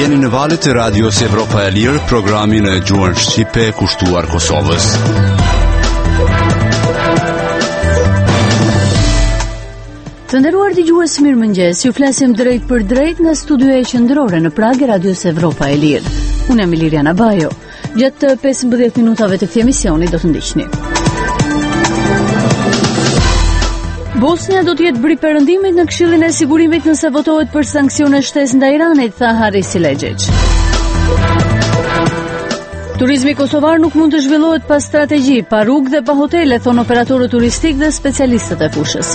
Jeni në valët e radios Evropa e Lirë, programin e gjuhën shqipe kushtuar Kosovës. Të nderuar dëgjues, mirëmëngjes. Ju flasim drejt për drejt nga studioja qendrore në Prag e radios Evropa e Lirë. Unë jam Liriana Bajo. Gjatë 15 minutave të këtij emisioni do të ndiqni. Bosnia do të jetë bri perëndimit në Këshillin e Sigurimit nëse votohet për sanksione shtesë ndaj Iranit, tha Haris Silegjic. Turizmi kosovar nuk mund të zhvillohet pa strategji, pa rrugë dhe pa hotele, thon operatorët turistik dhe specialistët e fushës.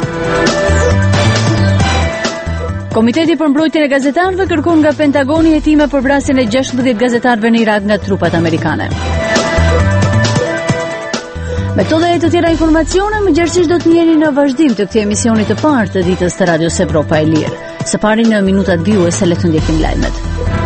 Komiteti për mbrojtjen e gazetarëve kërkon nga Pentagoni hetime për vrasjen e 16 gazetarëve në Irak nga trupat amerikane. Me këto dhe të tjera informacione, mëngjesisht do të njeni në vazhdim të këtij emisioni të parë të ditës të radios Evropa e Lirë. Së pari në minutat vijuese le të ndjekim lajmet.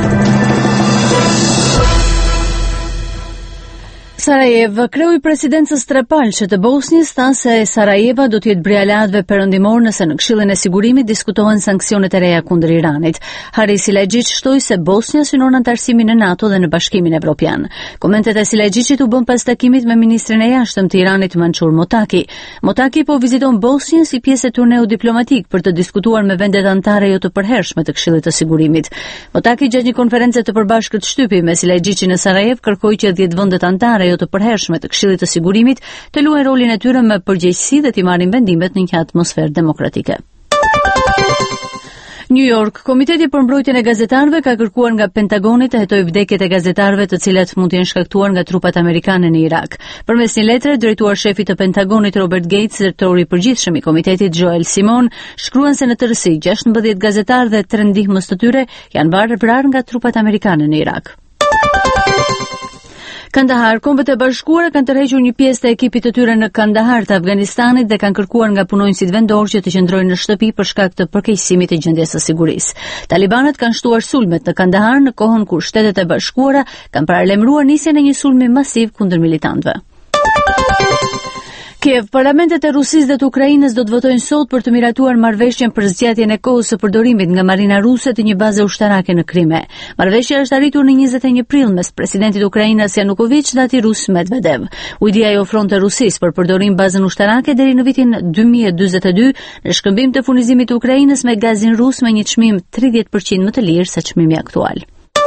Sarajevo, kreu I presidencës trepalçe të Bosnjës tha se Sarajeva do të jetë bri aleatëve perëndimor nëse në Këshillin e Sigurimit diskutohen sanksionet e reja kundër Iranit. Haris Silegjic shtoi se Bosnja synon antarësimin në NATO dhe në Bashkimin Evropian. Komentet e Silegjicit u bën pas takimit me ministrin e jashtëm të Iranit Mançur Motaki. Motaki po viziton Bosnjën si pjesë e turneu diplomatik për të diskutuar me vendet anëtare jo të përhershme të Këshillit të Sigurimit. Motaki gjatë një konference të përbashkët shtypi me Silegjicin në Sarajevo kërkoi që 10 vendet anëtare të përhershme të Këshillit të Sigurimit të luajnë rolin e tyre me përgjegjësi dhe të marrin vendimet në një atmosferë demokratike. New York, Komiteti për mbrojtjen e gazetarëve ka kërkuar nga Pentagoni të hetojë vdekjet e gazetarëve të cilat mund të jenë shkaktuar nga trupat amerikane në Irak. Përmes një letre, drejtuar shefit të Pentagonit Robert Gates, zyrtori I përgjithshëm I komitetit Joel Simon, shkruan se në tërësi 16 gazetarë dhe 3 ndihmës të tyre janë vrarë nga trupat amerikane në Irak. Kandahar, Kombët e Bashkuara kanë tërhequr një pjesë të ekipit të tyre në Kandahar të Afganistanit dhe kanë kërkuar nga punonjësit vendor që të qëndrojnë në shtëpi për shkak të përkeqësimit të gjendjes së sigurisë. Talibanët kanë shtuar sulmet në Kandahar në kohën kur Shtetet e Bashkuara kanë paralajmëruar nisjen e një sulmi masiv kundër militantëve. Kiev, parlamentet e Rusisë dhe të Ukrainës do të votojnë sot për të miratuar marrëveshjen për zgjatjen e kohës së përdorimit nga marina ruse të një baze ushtarake në Krime. Marrëveshja është arritur në 21 prill mes presidentit Ukrainas Yanukovych dhe atij rus Medvedev. Ujdia I ofronte Rusisë për përdorim bazën ushtarake deri në vitin 2042 në shkëmbim të furnizimit të Ukrainës me gazin rus me një çmim 30% më të lirë se çmimi aktual.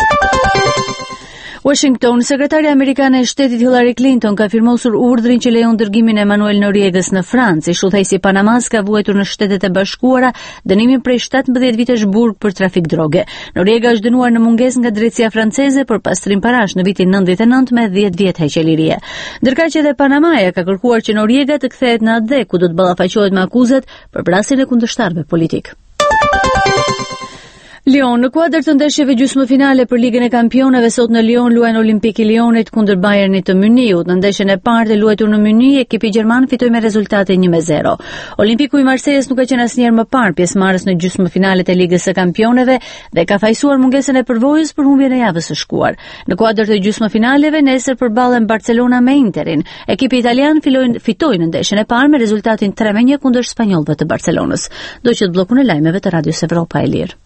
Washington, sekretarja amerikane e shtetit Hillary Clinton ka firmosur urdhrin që lejon dërgimin e Emanuel Noriegës në Francë. Shuthejsi Panamas ka vuajtur në Shtetet e Bashkuara dënimin prej 17 vitesh burg për trafik droge. Noriega është dënuar në mungesë nga drejtësia franceze për pastrim parash në vitin 99 me 10 vjet heqëlirie. Ndërkaq edhe Panamaja ka kërkuar që Noriega të kthehet në atë ku do të ballafaqohet me akuzat për vrasjen e kundërshtarëve politik. Lyon, në kuadër të ndeshjeve gjysmëfinale për Ligën e Kampionëve sot në Lyon luajnë Olimpiki Lyonit kundër Bayernit të Muniut. Në ndeshjen e parë të luajtur në Muni, ekipi gjerman fitoi me rezultate 1-0. Olimpiku I Marseilles nuk ka qenë asnjëherë më parë pjesëmarrës në gjysmëfinalet e Ligës së Kampionëve dhe ka fajsuar mungesën e përvojës për humbjen e javës së shkuar. Në kuadër të gjysmëfinaleve nesër përballen Barcelona me Interin. Ekipi italian fitoi në ndeshjen e parë me rezultatin 3-1 kundër spanjollëve të Barcelonës. Do që të bllokun e lajmeve të radios Evropa e Lirë.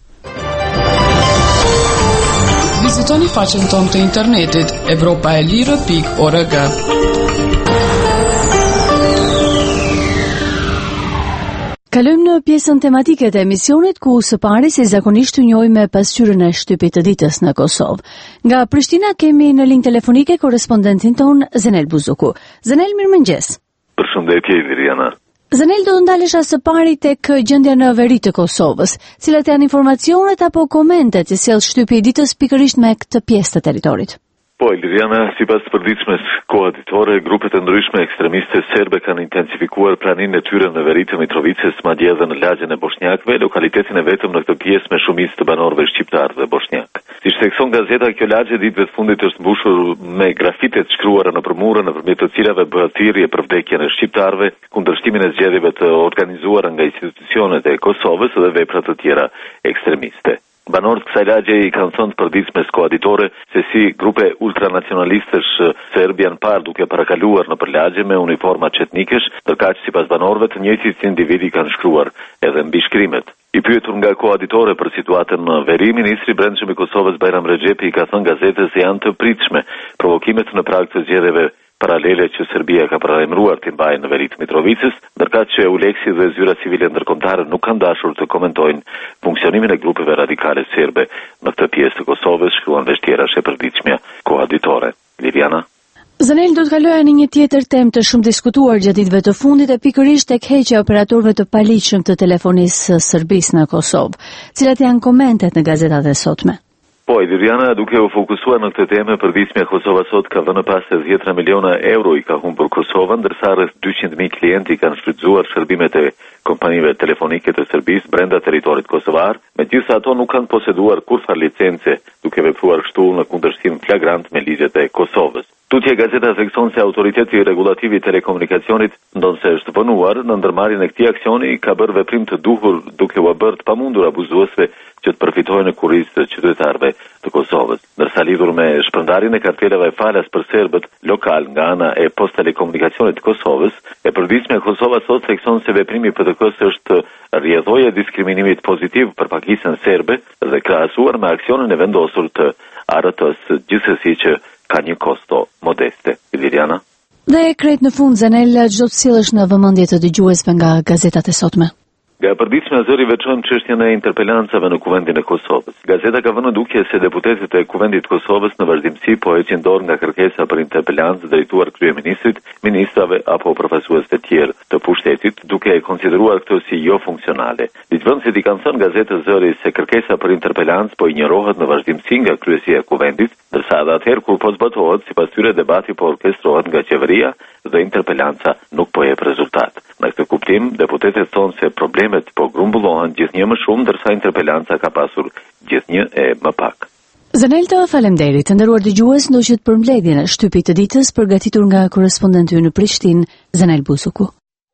Vizitoni faqen tonë të internetit evropaelire.org. Kalojmë në pjesën tematike të emisionit ku së pari si zakonisht të njohim me pasqyrën e shtypit të ditës në Kosovë. Nga Prishtina kemi në linjë telefonike korespondentin ton Zenel Buzuku. Zenel, mirëmëngjes. Përshëndetje Liriana. Zenel, do të ndalesha së pari tek gjendja në veri të Kosovës. Cilat janë informacionet apo komentet që sjell shtypi I ditës pikërisht me këtë pjesë të territorit? Po, Liriana, sipas përditshmes koaditore, grupet e ndryshme ekstremiste serbe kanë intensifikuar praninë e tyre në veri të Mitrovicës, madje edhe në lagjen e Boshnjakëve, lokalitetin e vetëm në këtë pjesë me shumicë të banorëve shqiptar dhe boshnjak. Siç thekson gazeta, kjo lagje ditëve të fundit është mbushur me grafitet shkruara nëpër mure, nëpërmjet të cilave bëhet thirrje për vdekjen e shqiptarëve, kundërshtimin e zgjedhjeve të organizuara nga institucionet e Kosovës dhe vepra të tjera ekstremiste. Banorët kësaj lagje I kanë thënë përditshmes koaditore se si grupe ultranacionalistësh serb janë parë duke parakaluar nëpër lagje me uniforma çetnikësh, ndërkaq sipas banorëve të njëjtit individi kanë shkruar edhe mbi shkrimet. I pyetur nga koaditore për situatën në veri, ministri i Brendshëm i Kosovës Bajram Rexhepi ka thënë gazetës se janë të pritshme provokimet në prag të zgjedhjeve paralele që Serbia ka paralajmëruar të mbajë në veri të Mitrovicës, ndërkaq që Euleksi dhe zyra civile ndërkombëtare nuk kanë dashur të komentojnë funksionimin e grupeve radikale serbe në këtë pjesë të Kosovës, shkruan veç tjera e përditshmja koaditore. Liliana? Zanel, do të kaloja në një tjetër temë të shumë diskutuar gjatë ditëve të fundit e pikërisht tek heqja e operatorëve të paligjshëm të telefonisë serbisë në Kosovë. Cilat janë komentet në gazetat e sotme? Po, Liliana, duke u fokusuar në këtë temë, përditshmja Kosova sot ka vënë pas se 10 miliona euro i ka humbur Kosova, ndërsa rreth 200.000 klientë kanë shfrytzuar shërbimet e kompanive telefonike të Serbisë brenda territorit kosovar, megjithëse ato nuk kanë poseduar kurrë licence, duke vepruar kështu në kundërshtim flagrant me ligjet e Kosovës. Tutje gazeta thekson se autoriteti regulativ i telekomunikacionit ndonse është vënuar në ndërmarrjen e këtij aksioni ka bërë veprim të duhur duke u bërë të pamundur abuzuesve që të përfitojnë në kurriz të qytetarëve të Kosovës. Ndërsa lidhur me shpërndarjen e kartelave falas për serbët lokal nga ana e Post Telekomunikacionit të Kosovës, e përditshme Kosova sot thekson se veprimi i PTK-s është rrjedhojë e diskriminimit pozitiv për pakicën serbe dhe krahasuar me aksionin e vendosur të ART-s, gjithsesi që ka një kosto modeste. Liliana? Dhe krejt në fund, Zanel, çdo të sjellësh në vëmendje të dëgjuesve nga gazetat e sotme. Nga e përditshme zëri veçojmë çështjen e interpelancave në Kuvendin e Kosovës. Gazeta ka vënë dukje se deputetët e Kuvendit të Kosovës në vazhdimsi po heqin dorë nga kërkesa për interpelancë drejtuar kryeministrit, ministrave apo përfaqësuesve të tjerë të pushtetit, duke e konsideruar këtë si jo funksionale. Ligjvënësit i kanë thënë gazetës zëri se kërkesa për interpelancë po injorohet në vazhdimsi nga kryesia e Kuvendit, ndërsa edhe atëherë kur po zbatohet, sipas tyre debati po orkestrohet nga qeveria dhe interpelanca nuk po jep rezultat. Në këtë kuptim, deputetët thonë se problemet po grumbullohen gjithnjë më shumë, ndërsa interpelanca ka pasur gjithnjë e më pak. Zanel, të faleminderit. Të nderuar dëgjues, ndoqët për mbledhjen e shtypit të ditës përgatitur nga korrespondenti ynë në Prishtinë, Zanel Busuku.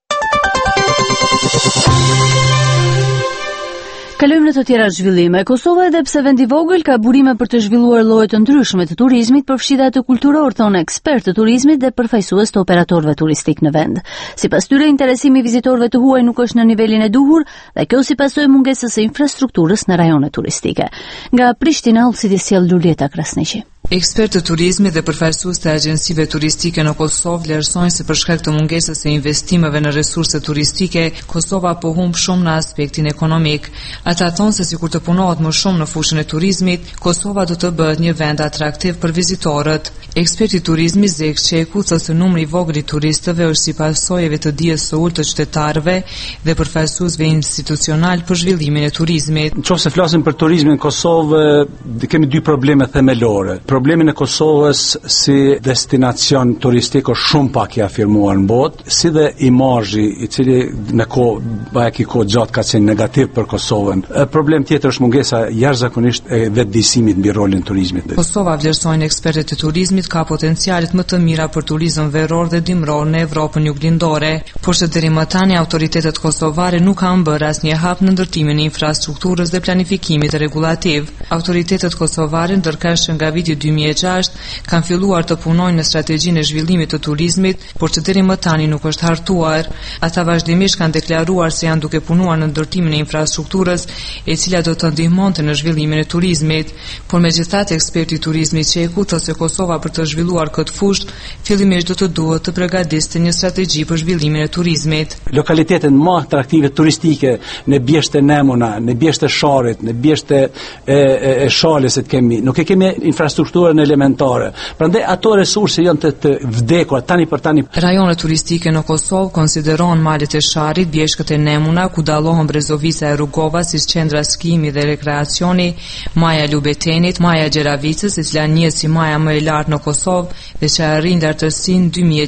Kalojmë në të tjera zhvillime. Kosova, edhe pse vend i vogël, ka burime për të zhvilluar lloje të ndryshme të turizmit, përfshirë atë kulturor, thonë ekspert të turizmit dhe përfaqësues të operatorëve turistik në vend. Sipas tyre, interesimi i vizitorëve të huaj nuk është në nivelin e duhur dhe kjo si pasojë mungesës së infrastrukturës në rajonet turistike. Nga Prishtina, ulësiti sjell Lulieta Krasniqi. Ekspertë të turizmit dhe përfaqësues të agjencive turistike në Kosovë vlerësojnë se për shkak të mungesës së investimeve në resurse turistike, Kosova po humb shumë në aspektin ekonomik. Ata thonë se sikur të punohet më shumë në fushën e turizmit, Kosova do të bëhet një vend atraktiv për vizitorët. Eksperti i turizmit Zek Çeku thotë se numri i vogël i turistëve është si pasojeve të dijes së ulët të qytetarëve dhe përfaqësuesve institucional për zhvillimin e turizmit. Nëse flasim për turizmin në Kosovë, kemi dy probleme themelore. Problemin e Kosovës si destinacion turistik është shumë pak i afirmuar në botë, si dhe imazhi i cili në kohë gjatë ka qenë negativ për Kosovën. Problem tjetër është mungesa jashtëzakonisht e vetëdijësimit mbi rolin e turizmit. Kosova, vlerësojnë ekspertët e turizmit, ka potencialet më të mira për turizëm veror dhe dimror në Evropën juglindore, por që deri më tani autoritetet kosovare nuk kanë bërë asnjë hap në ndërtimin e infrastrukturës dhe planifikimit regulativ. Autoritetet kosovare, ndërkohë që nga viti 2006 kanë filluar të punojnë në strategjinë e zhvillimit të turizmit, por që deri më tani nuk është hartuar. Ata vazhdimisht kanë deklaruar se janë duke punuar në ndërtimin e infrastrukturës, e cila do të ndihmonte në zhvillimin e turizmit. Por megjithatë, eksperti i turizmit Çeku thotë se Kosova për të zhvilluar këtë fushë, fillimisht do të duhet të përgatisë një strategji për zhvillimin e turizmit. Lokalitetet më atraktive turistike në bjeshtë e Nemuna, në bjeshtë e Sharit, në bjeshtë e Shalës kemi, nuk e kemi infrastrukturën elementare. Prandaj ato resurse janë të vdekur tani për tani. Rajonet turistike në Kosovë konsiderohen malet e Sharit, bjeshkët e Nemuna, ku dallohen Brezovica e Rugova si qendra skijimi dhe rekreacioni, Maja Lubetenit, Maja Gjeravicës, e cila njihet si maja më e lartë në Kosovë dhe që arrin lartësinë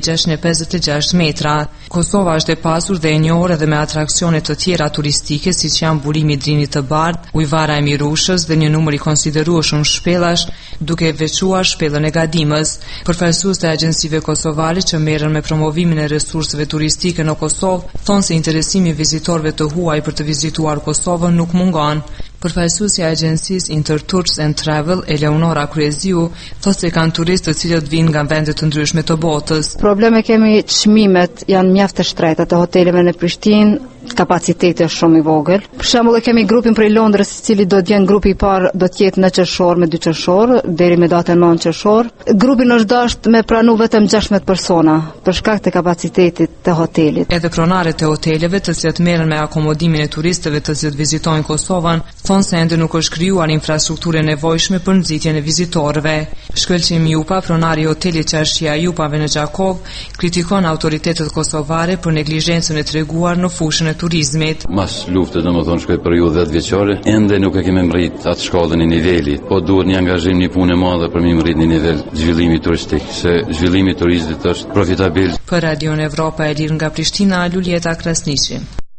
2656 metra. Kosova është e pasur dhe e njohur edhe me atraksione të tjera turistike, siç janë burimi i Drinit të Bardh, ujvara e Mirushës dhe një numër i konsiderueshëm shpellash, duke veçuar shpellën e Gadimës. Përfaqësues të agjencive kosovare që merren me promovimin e resurseve turistike në Kosovë thonë se interesimi i vizitorëve të huaj për të vizituar Kosovën nuk mungon. Përfaqësuesi i agjencisë Intertours and Travel, Eleonora Kryeziu, thotë se kanë turistë të cilët vinë nga vende të ndryshme të botës. Probleme kemi, çmimet janë mjaft të shtrejta të hoteleve në Prishtinë, kapaciteti është shumë i vogël. Për shembull, kemi grupin prej Londrës, i cili do të jenë grupi i parë, do të jetë në qershor me 2 qershor deri me datën 9 qershor. Grupin është dashur me pranu vetëm 16 persona për shkak të kapacitetit të hotelit. Edhe pronarët e hoteleve, të cilët merren me akomodimin e turistëve të cilët vizitojnë Kosovën, thonë se ende nuk është krijuar infrastrukturë e nevojshme për nxitjen e vizitorëve. Shkëlqim Jupa, pronari i hotelit Çarshia Jupave në Gjakov, kritikon autoritetet kosovare për neglizhencën e treguar në fushën e turizmit. Mas luftës, domethënë shkoj periudhë 10 vjeçare, ende nuk e kemi mrit atë shkallën e nivelit, po duhet një angazhim, një punë e madhe për mi mrit një nivel zhvillimi turistik, se zhvillimi i turizmit është profitabil. Për Radio Evropa e Lirë nga Prishtina, Luljeta Krasniqi.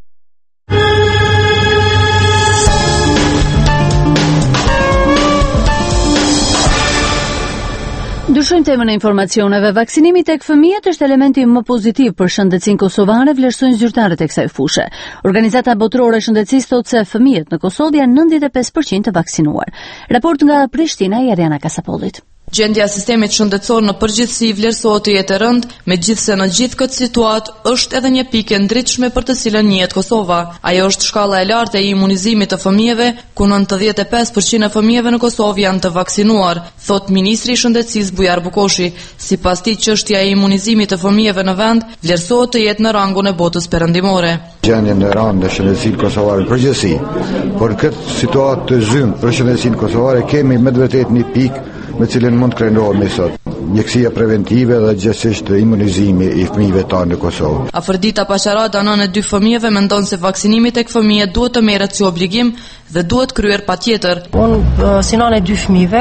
Ndryshojmë temën e informacioneve. Vaksinimi tek fëmijët është elementi më pozitiv për shëndetësinë kosovare, vlerësojnë zyrtarët e kësaj fushë. Organizata Botërore e Shëndetësisë thotë se fëmijët në Kosovë janë 95% të vaksinuar. Raport nga Prishtina i Ariana Kasapollit. Gjendja e sistemit shëndetësor në përgjithësi vlerësohet të jetë e rëndë, megjithse në gjithë këtë situatë është edhe një pikë e ndritshme për të cilën njihet Kosova. Ajo është shkalla e lartë e imunizimit të fëmijëve, ku 95% e fëmijëve në Kosovë janë të vaksinuar, thot ministri i shëndetësisë Bujar Bukoshi. Sipas tij, çështja e imunizimit të fëmijëve në vend vlerësohet të jetë në rangun e botës perëndimore. Gjendja në rand e shëndetësisë kosovare përgjithësi, por këtë situatë të zymë për shëndetësinë kosovare kemi me vërtet një pikë me cilën mund të krenohemi sot. Mjekësia preventive dhe gjithsesi imunizimi i fëmijëve tanë në Kosovë. Afërdita Pasharada, nënë e 2 fëmijëve, mendon se vaksinimi tek fëmijët duhet të merret si obligim dhe duhet kryer patjetër. Unë si nënë e 2 fëmijëve,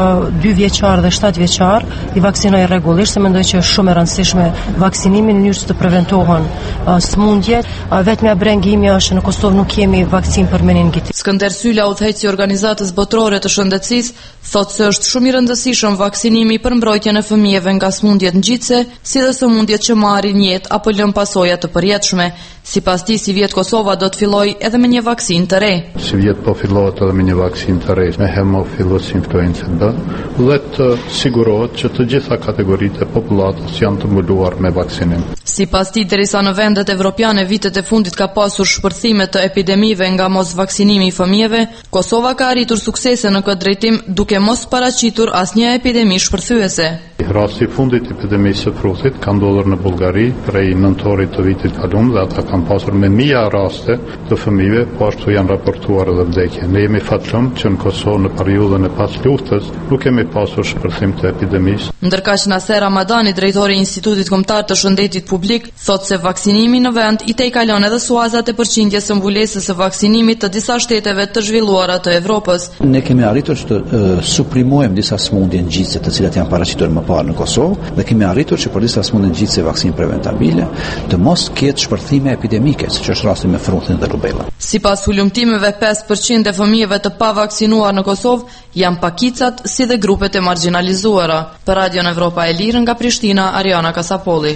2 vjeçar dhe 7 vjeçar, i vaksinoj rregullisht, se mendoj që është shumë e rëndësishme vaksinimi në mënyrë të preventohen sëmundjet. Vetëm brengimi është në Kosovë nuk kemi vaksinë për meningitit. Skënder Syla, udhëheqësi i Organizatës Botërore të Shëndetësisë, thotë se është shumë i rëndësishëm vaksinimi për mbrojtjen e fëmijëve nga sëmundjet ngjitse, si dhe sëmundjet që marrin jetë apo lën pasoja të përjetshme. Sipas tij, si vjet Kosova do të fillojë edhe me një vaksinë të re. Si vjet po fillohet edhe me një vaksinë të re, me hemofilus influenza B, dhe të sigurohet që të gjitha kategoritë e popullatës janë të mbuluar me vaksinim. Sipas tij, derisa në vendet evropiane vitet e fundit ka pasur shpërthime të epidemive nga mos vaksinimi i fëmijëve, Kosova ka arritur suksese në këtë drejtim duke mos paraqitur asnjë epidemi shpërthyese. Rasti i fundit i epidemisë së frutit ka ndodhur në Bullgari prej nëntorit të vitit kalum dhe ata kanë pasur me mija raste të fëmijëve, po ashtu janë raportuar edhe vdekje. Ne jemi fatshëm që në Kosovë në periudhën e pas luftës nuk kemi pasur shpërthim të epidemisë. Ndërkaq Naser Ramadani, drejtori i Institutit Kombëtar të Shëndetit Publik, thotë se vaksinimi në vend i tejkalon edhe suazat e përqindjes së mbulesës së vaksinimit të disa shteteve të zhvilluara të Evropës. Ne kemi arritur të suprimojmë disa sëmundje ngjitse të cilat janë paraqitur më parë në Kosovë dhe kemi arritur që për disa sëmundje ngjitse vaksinë preventabile të mos ketë shpërthime epidemike, siç është rasti me fruthin dhe rubellën. Sipas hulumtimeve, 5% e fëmijëve të pavaksinuar në Kosovë janë pakicat si dhe grupet e marginalizuara. Për Radio Evropa e Lirë nga Prishtina, Ariana Kasapolli.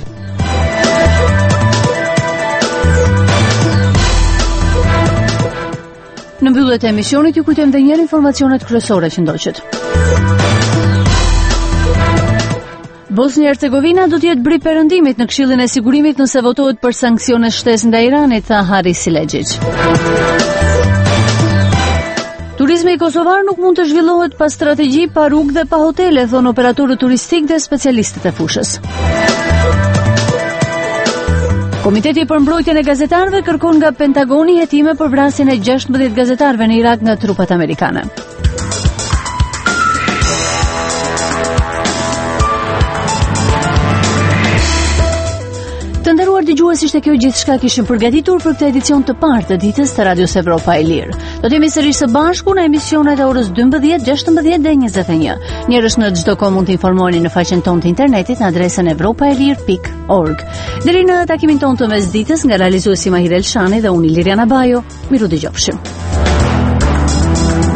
Në mbyllje të emisionit ju kujtojmë edhe një herë informacionet kryesore që ndoqët. Bosnia-Hercegovina do të jetë bri perëndimit në Këshillin e Sigurimit nëse votohet për sanksione shtesë ndaj Iranit, tha Haris Silegjic. Turizmi i kosovar nuk mund të zhvillohet pa strategji, pa rrugë dhe pa hotele, thonë operatorët turistik dhe specialistët e fushës. Komiteti për mbrojtjen e gazetarëve kërkon nga Pentagoni hetime për vrasjen e 16 gazetarëve në Irak nga trupat amerikane. Të nderuar dëgjues, ishte kjo gjithçka kishim përgatitur për këtë edicion të parë të ditës të Radios Evropa e Lirë. Do të jemi sërish së bashku në emisionet e orës 12, 16 dhe 21. Njerëz në çdo kohë mund të informoheni në faqen tonë të internetit në adresën evropaelir.org. Deri në takimin tonë të mesditës, nga realizuesi Mahir Elshani dhe unë Liriana Bajo, miru dëgjofshim.